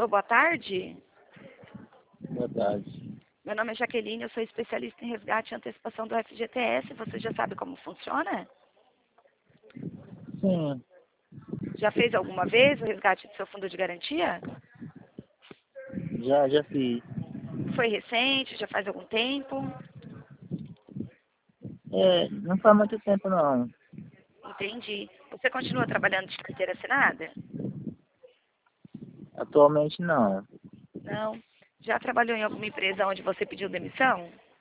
Alô, boa tarde. Boa tarde. Meu nome é Jaqueline, eu sou especialista em resgate e antecipação do FGTS. Você já sabe como funciona? Sim, Já fez alguma vez o resgate do seu fundo de garantia? já fiz. Foi recente? Já faz algum tempo? Não faz muito tempo não. Entendi. Você continua trabalhando de carteira assinada? Atualmente não. Não. Já trabalhou em alguma empresa onde você pediu demissão?